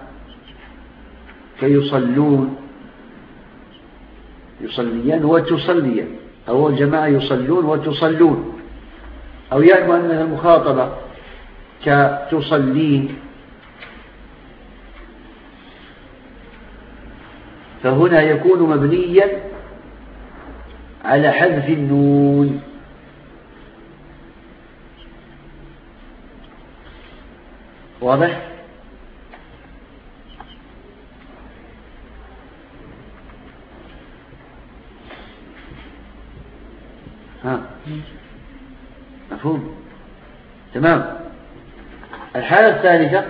A: كيصلون يصليان وتصليان أو واو الجماعة يصلون وتصلون أو ياء المؤنث المخاطبة كتصلين فهنا يكون مبنيا على حذف النون واضح ها مفهوم تمام. الحالة الثالثة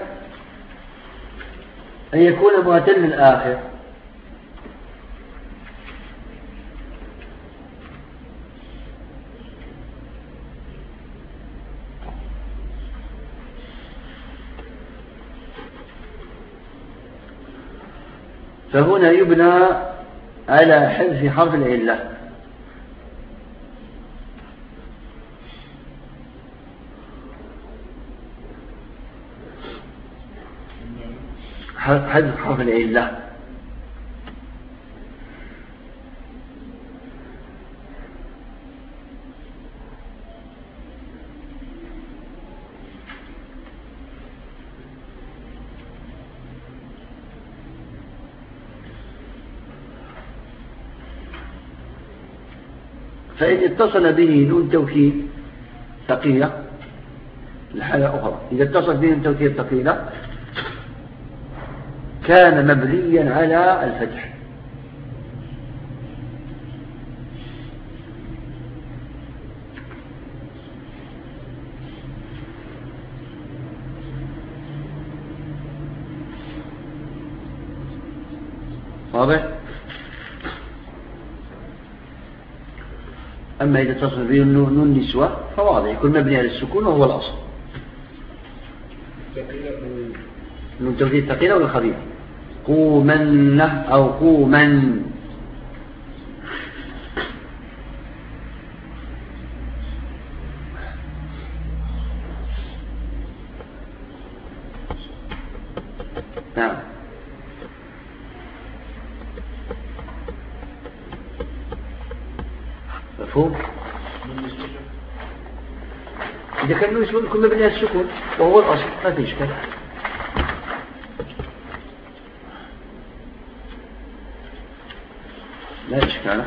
A: أن يكون معتل الآخر فهنا يبنى على حذف حرف العلة حذف حرف العلة فإن اتصل به نون توكيد ثقيلة الحالة أخرى إذا اتصل به نون توكيد ثقيلة كان مبنيا على الفتح واضح. أما إذا اتصل به نون النسوة فواضح يكون مبني على السكون وهو الأصل نون توكيد ثقيلة ولا خفيفة قومن أو قومن نعم مفهوم. إذا كان نون يكون مبني على السكون وهو الأصل ما في إشكال. لا إشكال.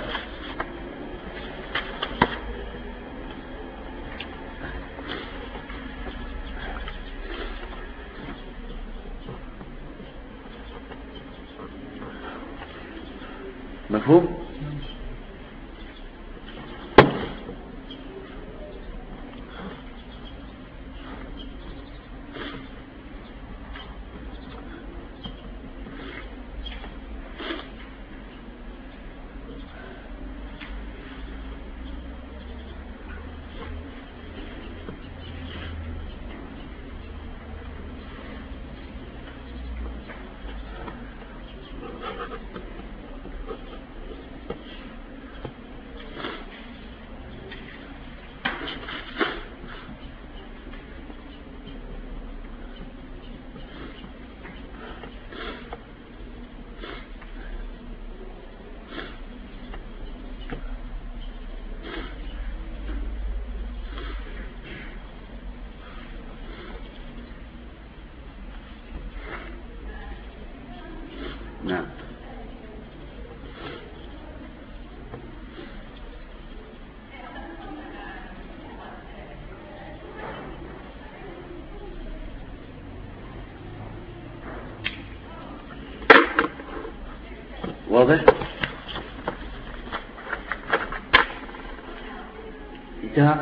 A: مفهوم. نعم. واضح؟ انتهى.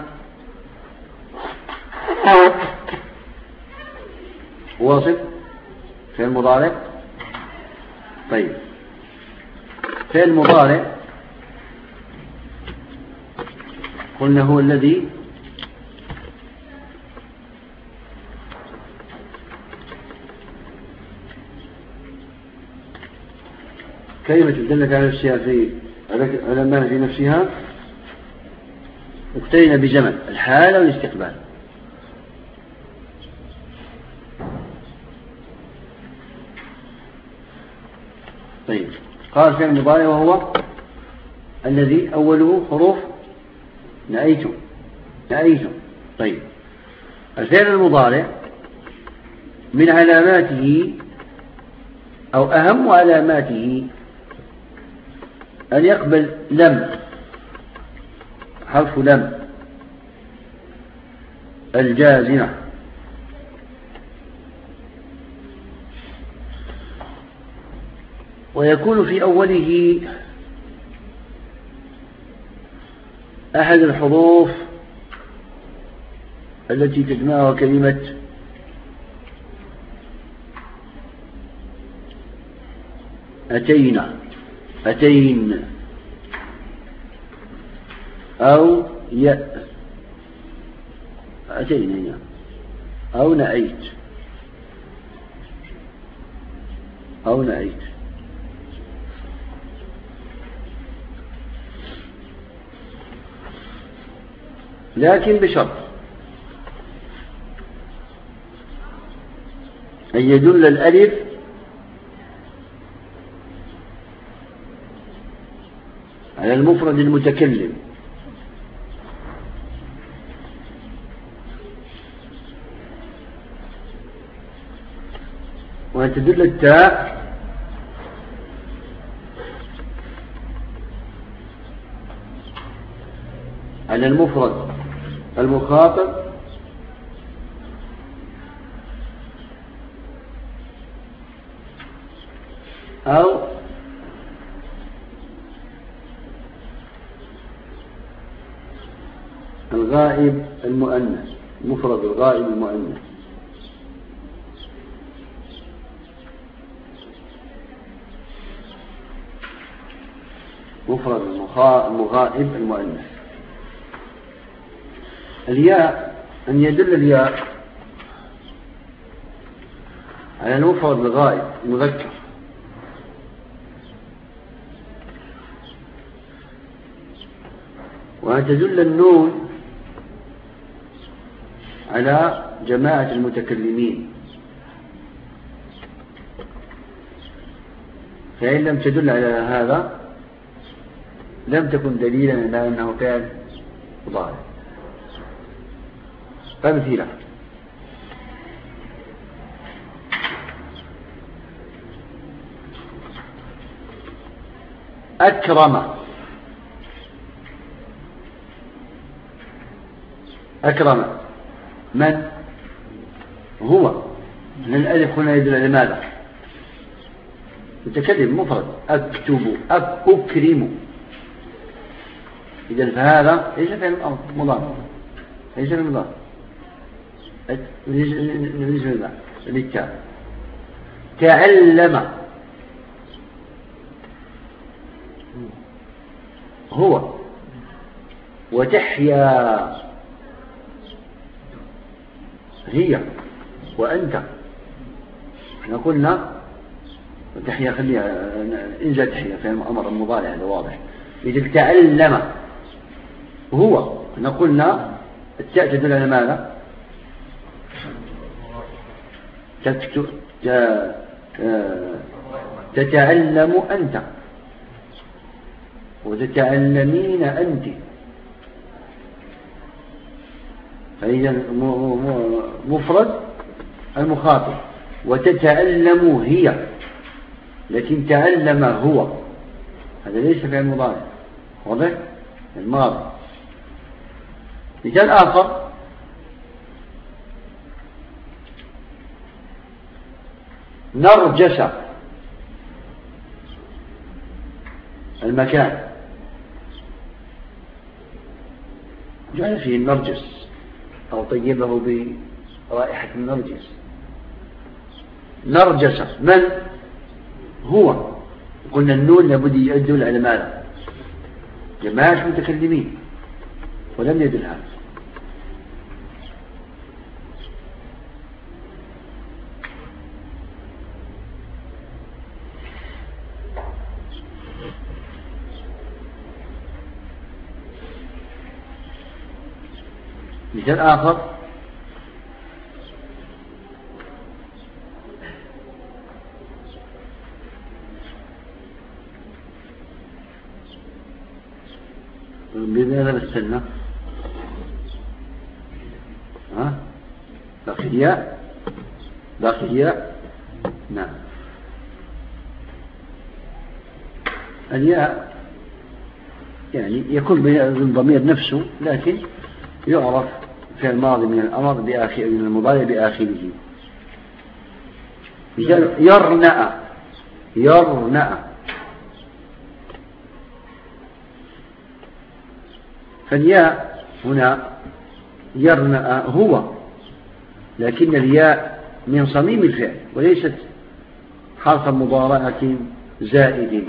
A: واصل في المضارع. طيب في المضارع قلنا هو الذي كلمة دلت على نفسها في على ما في نفسها اقترن بزمن الحال والاستقبال. طيب قال في المضارع وهو الذي أوله حروف نأيت نأيت. طيب الفعل المضارع من علاماته أو أهم علاماته أن يقبل لم، حرف لم الجازمة، ويكون في أوله أحد الحروف التي تجمعها كلمة أتينا أتين أو يأ أتينا أو نأيت أو نأيت. لكن بشرط أن يدل الألف على المفرد المتكلم، وأن تدل التاء على المفرد المخاطب أو الغائب المؤنث، مفرد الغائب المؤنث. مفرد المغائب المؤنث. الياء أن يدل الياء على المفرد الغائب المذكر، وأن تدل النون على جماعة المتكلمين، فإن لم تدل على هذا لم تكن دليلا على أنه فعل مضارع. أمثلة: أكرم أكرم من هو؟ من الألف هنا يدل على ماذا؟ متكلم مفرد. أكتب أكرم. إذن فهذا ليس فعل مضارع، ليس فعل مضارع، ليس للتاء. تعلم هو. وتحيا هي وأنت. احنا قلنا تحيا خليها إنزل تحيا في الأمر المضارع هذا واضح. إذا تعلم هو احنا قلنا التاء تدل على ماذا؟ تتعلم أنت وتتعلمين أنت. فإذا مفرد المخاطب. وتتعلم هي لكن تعلم هو، هذا ليس فعل مضارع، واضح؟ الماضي. مثال آخر: نرجس المكان، جعل فيه النرجس أو طيبه برائحة النرجس. نرجس من هو؟ قلنا النون لابد يدل على ماذا؟ جماعة المتكلمين، ولم يدل هذا. مثال آخر: بماذا بالسنة؟ ها؟ باقي الياء، باقي الياء، نعم. الياء يعني يكون بالضمير نفسه، لكن يعرف في الماضي من الأمر بآخر، من المضارع بآخره. يرنأ، يرنأ، فالياء هنا يرنأ هو، لكن الياء من صميم الفعل وليست حرف مضارعة زائد.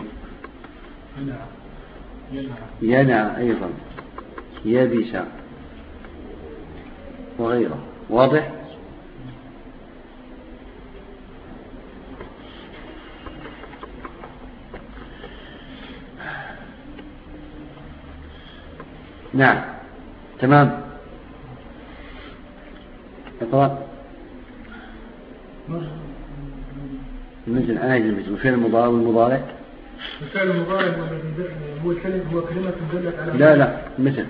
A: ينع أيضا، يبس وغيره، واضح؟ نعم، تمام. اقرأ. مثل آية مثل فعل المضارع والمضارع.
C: الفعل المضارع هو الكلمة، هو كلمة دلت على
A: لا لا مثل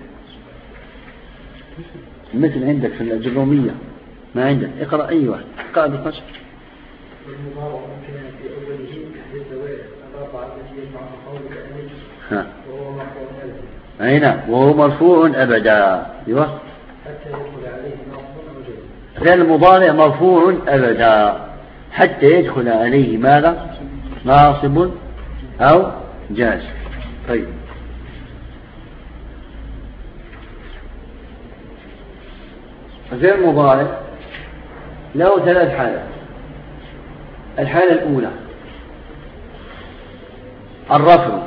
A: مثل عندك في الجرومية ما عندك. اقرأ أي واحد قاعد القصر.
B: والمضارع ممكن في أوله تحديد الزوائد الأربعة التي يجمع قولك أن
A: ها
B: وهو مرفوع أبدا.
A: أي نعم، وهو مرفوع أبدا. أيوه،
B: حتى يدخل عليه ناصب أو جزم.
A: فعل المضارع مرفوع أبدا حتى يدخل عليه ماذا؟ ناصب أو جازم. طيب، فعل المضارع له ثلاث حالات. الحالة الأولى الرفع،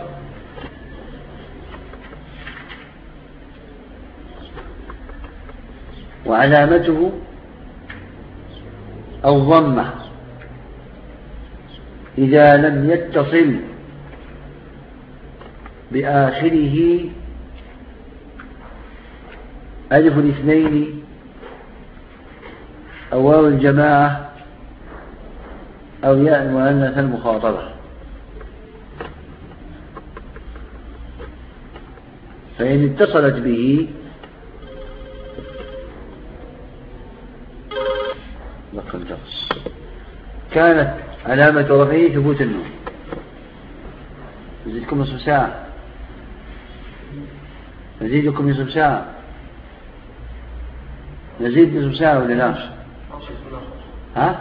A: وعلامته الضمة إذا لم يتصل بآخره ألف الاثنين أو واو الجماعة أو ياء المؤنث المخاطبة. فإن اتصلت به كانت علامة رفعه ثبوت النون. نزيدكم نصف ساعة، نزيدكم نصف ساعة، نزيد نصف ساعة ولا لا؟ ها؟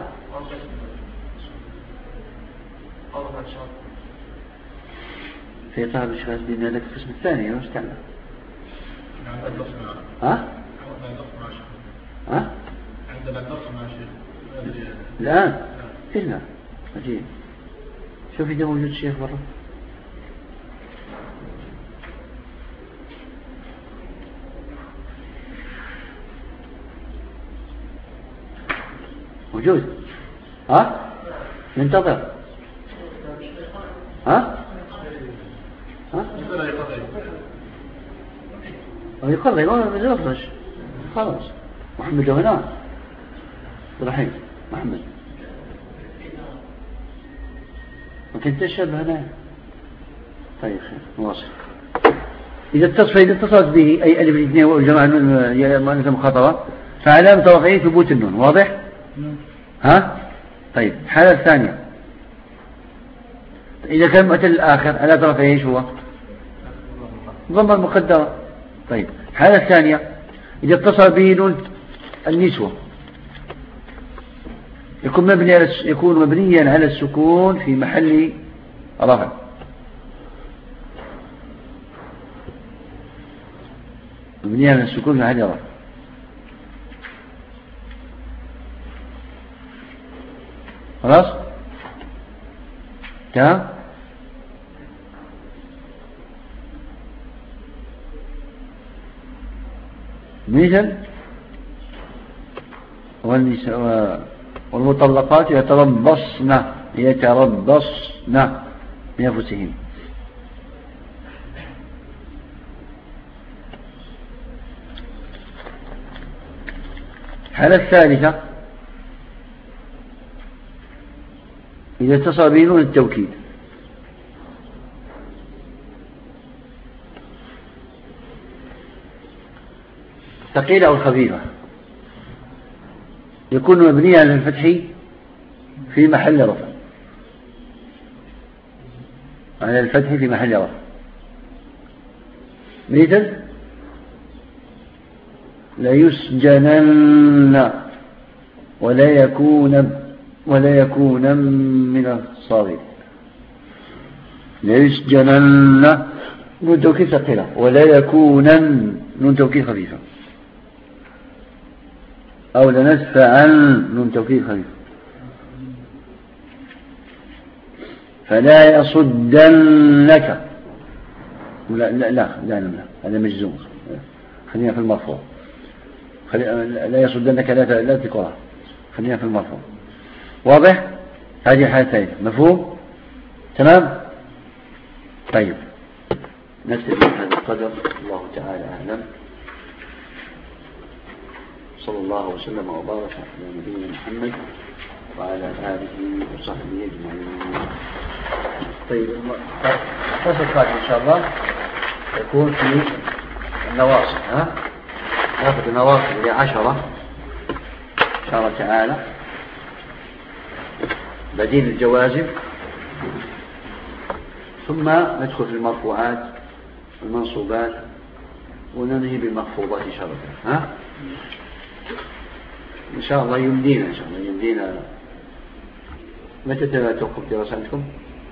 A: في طلب الشخص بما لك القسم الثاني وش تعمل؟ ها؟ ها؟
C: عندنا درس مع شيخ
A: الآن؟ إلا عجيب. شوف إذا موجود الشيخ برا. موجود؟ ها؟ ينتظر؟ ها؟ ها؟ يقرر ما يقررش. خلاص محمد هنا رحيم محمد ما كنت تشهد هنا. طيب خير نواصل. إذا اتصل إذا اتصلت به أي ألف الاثنين والجماعة المؤنث المخاطبة فعلامة رفعه ثبوت النون. واضح؟ ها؟ طيب الحالة الثانية إذا كان مؤتل الآخر ألا ترى فيه إيش هو ضمة المقدرة. طيب الحالة الثانية إذا اتصل به نون النسوة يكون مبني على يكون مبنيا على السكون في محل رفع. مبنيا على السكون في محل رفع. خلاص تمام. مثل والنساء والمطلقات يتربصن يتربصن بأنفسهن. الحالة الثالثة إذا اتصل به نون التوكيد ثقيلة أو خفيفة يكون مبنيا على الفتح في محل رفع. على الفتح في محل رفع مثل ليسجنن ولا يكون ولا يكون من الصاغرين. ليسجنن نون توكيد ثقيلة ولا يكونن نون توكيد خفيفة أو لندفعن نون توكيد خفيفة. فلا يصدنك لا لا لا لا, لا. هذا مجزوم. خلينا في المرفوع. لا يصدنك لا لا تقرأ. خلينا في المرفوع. واضح؟ هذه الحالة الثانية. مفهوم؟ تمام؟ طيب نكتفي بهذا القدر. الله تعالى أعلم. صلى الله وسلم وبارك على نبينا محمد وعلى آله وصحبه أجمعين. طيب الدرس القادم إن شاء الله يكون في النواصب. ها ناخذ النواصب إلى عشرة إن شاء الله تعالى بديل الجوازم ثم ندخل في المرفوعات والمنصوبات وننهي بالمخفوضات إن شاء الله. ها إن شاء الله يمدينا إن شاء الله يمدينا. متى توقف دراساتكم؟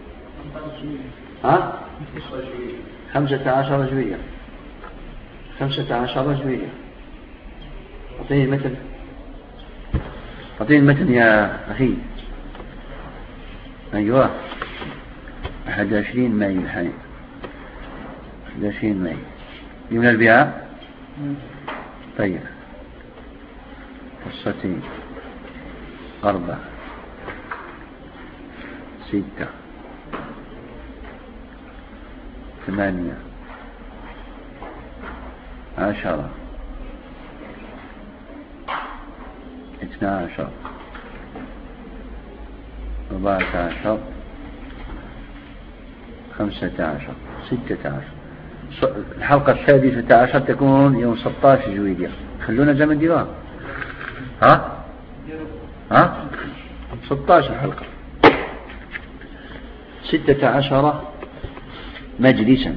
A: ها؟ خمسة عشر جوية. خمسة عشر جوية. أعطيني المتن. أعطيني المتن يا أخي. أيوة أحد وعشرين ماي الحين. أحد وعشرين ماي يوم الأربعاء. طيب قصتين أربعة ستة ثمانية عشرة اثنا عشر أربعة عشر خمسة عشر ستة عشر. الحلقة السادسة عشر تكون يوم ستة عشر جويلية. خلونا زمن ديوان. ها ها ستة عشر حلقة. ستة عشر مجلسا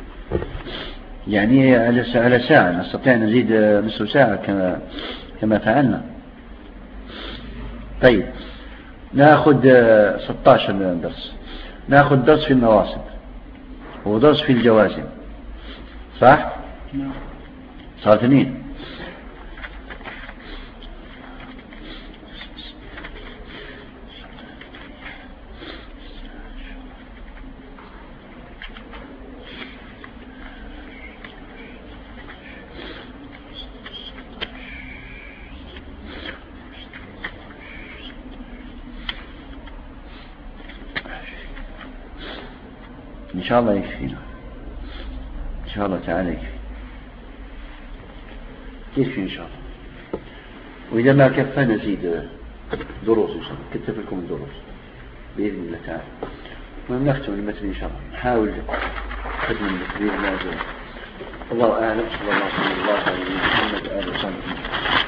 A: يعني على ساعة. نستطيع نزيد نصف ساعة كما كما فعلنا. طيب ناخذ ستة عشر درس. ناخذ درس في النواصب ودرس في الجوازم صح؟ صار اثنين. إن شاء الله يكفينا إن شاء الله تعالى يكفي يكفي إن شاء الله. وإذا ما كفى نزيد دروس إن شاء الله. كتب لكم الدروس بإذن الله تعالى. ونختم المتن إن شاء الله. نحاول خدمة المتن بإذن الله. الله أعلم. صلى الله عليه وسلم على محمد وآله وصحبه.